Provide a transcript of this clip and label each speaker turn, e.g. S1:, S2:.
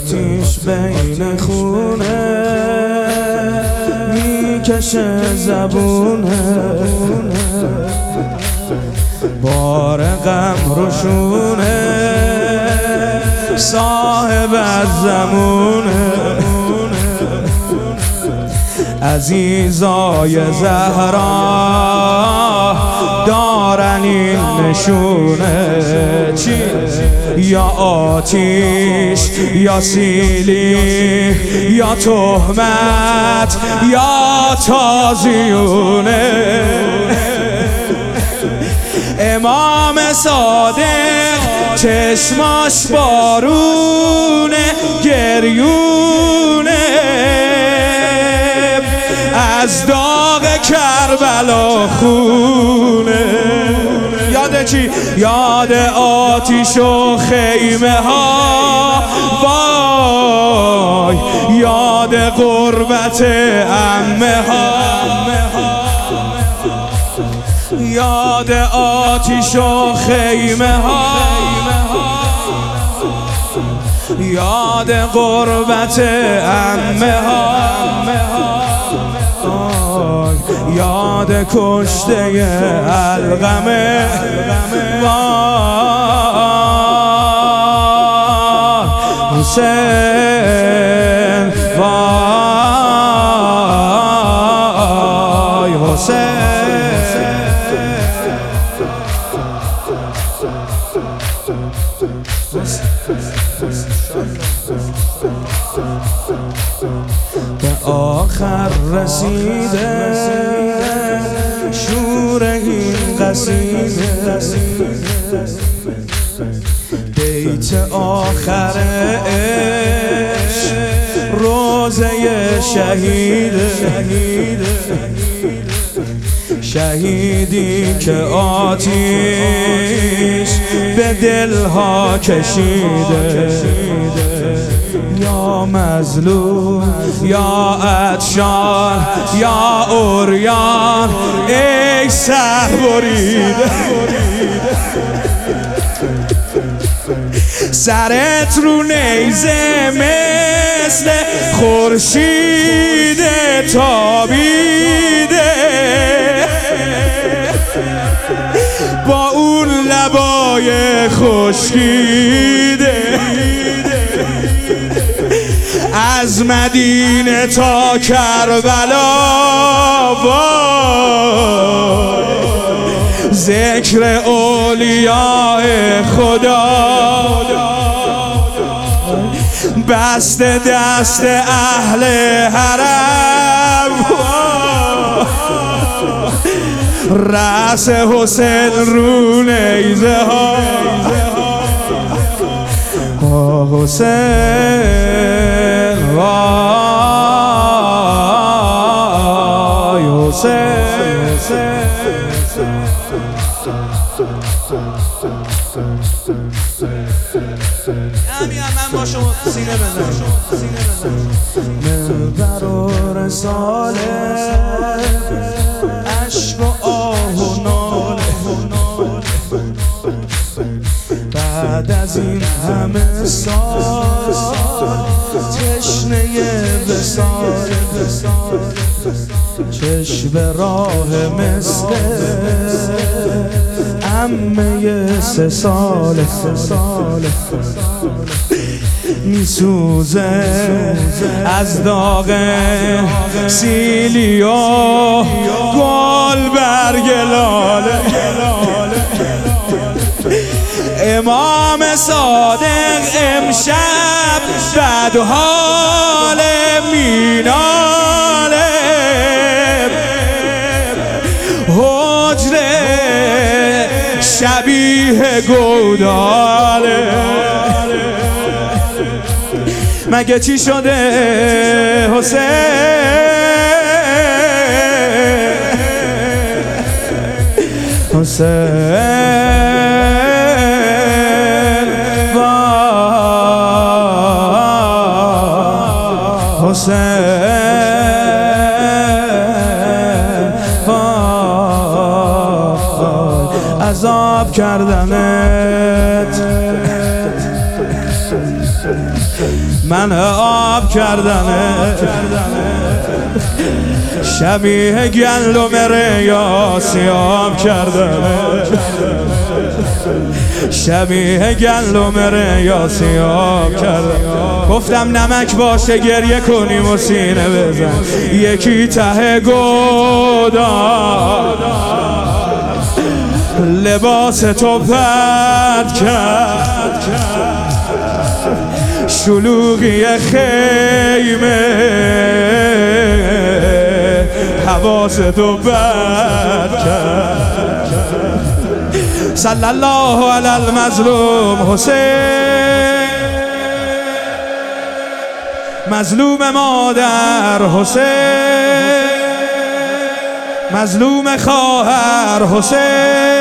S1: آتیش بین خونه میکشه زبونه، بار غم روشونه صاحب از زمونه. عزیزای زهرا دارن این نشونه، چی؟ یا آتیش یا سیلی یا تهمت یا تازیونه. امام صادق چشماش بارونه گریونه، از داغ کربلا خونه. یاد چی؟ یاد آتیش و خیمه ها، وای یاد غربت عمه ها. یاد آتیش و خیمه ها، یاد غربت عمه ها، یاد کشته علقمه. حسین وای حسین. به آخر رسیده شور این قصیده، بیت آخر عشق روزه شهیده. شهیدی که آتیش به دلها کشیده، یا مظلوم یا عطشان یا عریان ای سر بریده. سرت رو نیزه مثل خورشید تابیده، با اون لبای خشکیده. از مدینه تا کربلا وای ذکر اولیاء خدا، بست دست اهل حرم، رأس حسین رو نیزه ها. حسین وای حسین. من با شما سینه بزنم. منبر و رساله، عشق و آه و ناله، بعد از این همه سال تشنه وصال، چشم راه مثل عمه 3 ساله میسوزه از داغ سیلی و گل برگ لاله. امام صادق امشب بدحال میناله، حجره شبیه گوداله. مگه چی شده حسین؟ حسین حسین عذاب کردنت من آب کردنه شبیه گندم ریا سیاب کردنه شبیه گندم ریا سیاب کردنه گفتم نمک باشه گریه کنیم و سینه بزن یکی ته گودال لباس تو پرد کرد شلوغی خیمه حواس تو بد کرد صلی الله علی المظلوم حسین مظلوم مادر حسین مظلوم خواهر حسین